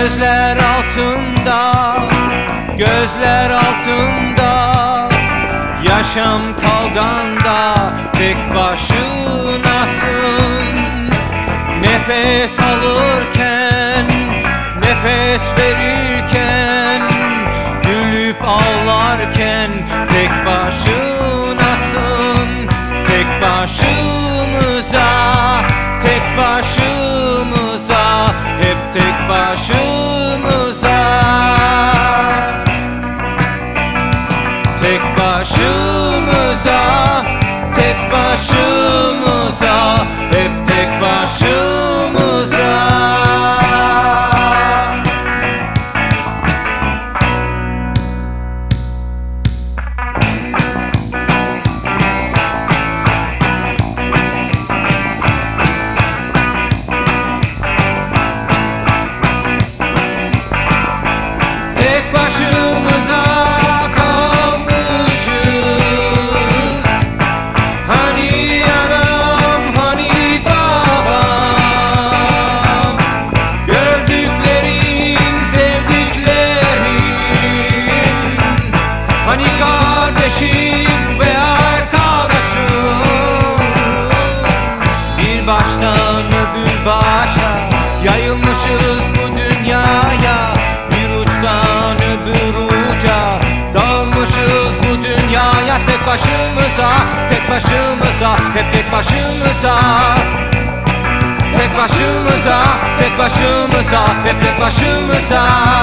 Gözler altında, gözler altında, yaşam kavganda tek başınasın. Nefes alırken, nefes verirken, gülüp ağlarken tek başınasın. Tek başımıza, tek başımıza, hep tek başımıza. Tek başımıza, tek başımıza, hep tek başımıza. Tek başımıza kalmışız. Hani anam, hani babam, gördüklerin, sevdiklerin, hani kardeşim ve arkadaşım. Bir baştan öbür başa yayılmışız bu dünyaya, bir uçtan öbür uca dağılmışız bu dünyaya. Tek başımıza, tek başımıza, hep tek başımıza. Tek başımıza, tek başımıza, hep tek başımıza.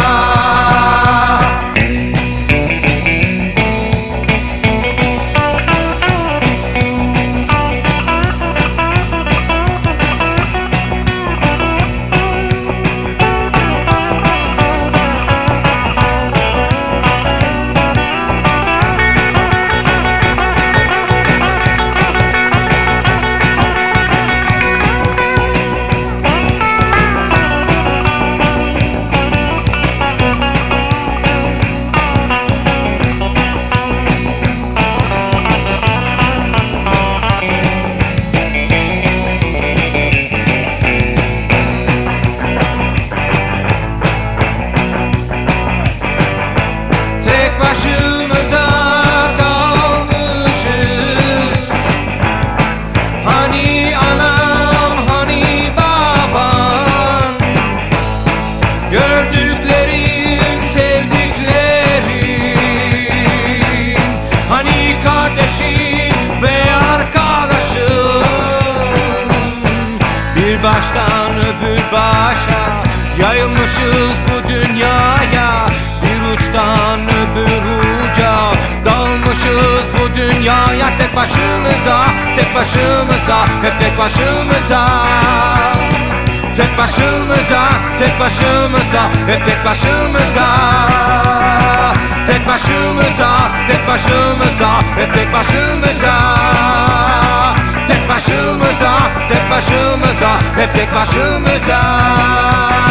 Başımıza kalmışız. Hani anam, hani baban, gördüklerin, sevdiklerin, hani kardeşin ve arkadaşın. Bir baştan öbür başa yayılmışız bu dünyaya, bir uçtan öbür uca dalmışız bu dünyaya. Tek başımıza, tek başımıza, hep tek başımıza. Tek başımıza, tek başımıza, hep tek başımıza. Tek başımıza, tek başımıza, hep tek başımıza. Tek başımıza, tek başımıza, hep tek başımıza.